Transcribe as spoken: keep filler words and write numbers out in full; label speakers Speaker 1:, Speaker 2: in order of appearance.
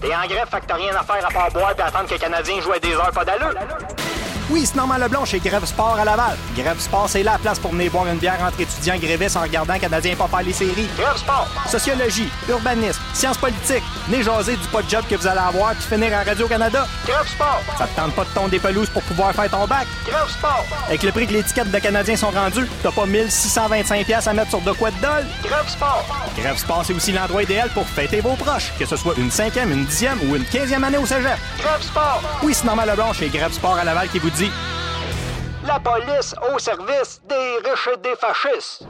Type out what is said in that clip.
Speaker 1: T'es en grève, fait que t'as rien à faire à part boire et attendre que les Canadiens jouent à des heures pas d'allure.
Speaker 2: Oui, c'est Normand Leblanc chez Grève Sport à Laval. Grève Sport, c'est la place pour venir boire une bière entre étudiants grévistes en regardant Canadiens pas faire les séries.
Speaker 1: Grève Sport.
Speaker 2: Sociologie, urbanisme, sciences politiques. Venez jaser du pas de job que vous allez avoir puis finir à Radio-Canada.
Speaker 1: Grève Sport.
Speaker 2: Ça te tente pas de tondre des pelouses pour pouvoir faire ton bac?
Speaker 1: Grève Sport.
Speaker 2: Avec le prix que les tickets de Canadiens sont rendus, t'as pas mille six cent vingt-cinq dollars à mettre sur de quoi de dol?
Speaker 1: Grève Sport.
Speaker 2: Grève Sport, c'est aussi l'endroit idéal pour fêter vos proches, que ce soit une cinquième, une dixième ou une quinzième année au cégep.
Speaker 1: Grève Sport.
Speaker 2: Oui, c'est Normand Leblanc chez Grève Sport à Laval qui vous dit...
Speaker 1: La police au service des riches et des fascistes.